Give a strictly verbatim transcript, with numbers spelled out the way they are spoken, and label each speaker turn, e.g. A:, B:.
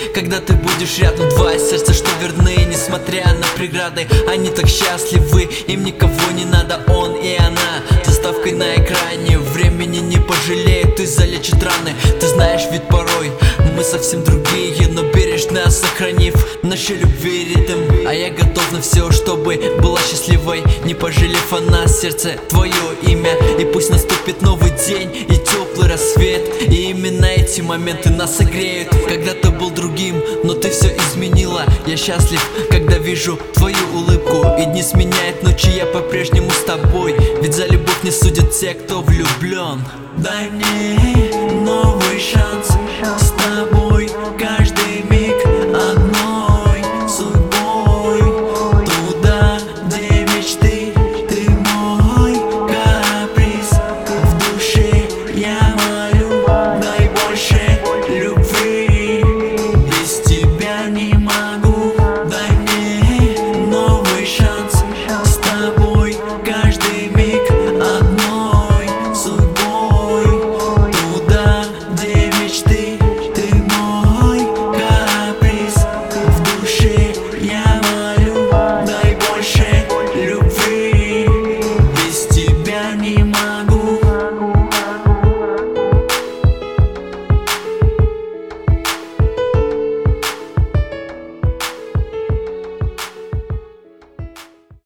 A: когда ты будешь рядом. Два сердца, что верны, несмотря на преграды. Они так счастливы, им никого не надо, он и она. Заставкой на экране, времени не пожалеет и залечит раны. Ты знаешь, ведь порой мы совсем другие, но бережно сохранив нашей любви ритм. А я готов на все, чтобы была счастливой, не пожалев о нас, сердце твое имя. И пусть наступит новый день и теплый рассвет, и именно эти моменты нас согреют. Когда ты был другим, но ты все изменила. Я счастлив, когда вижу твою улыбку. И дни сменяют ночи, я по-прежнему с тобой. Ведь за любовь не судят те, кто влюблен. Дай мне новый шанс.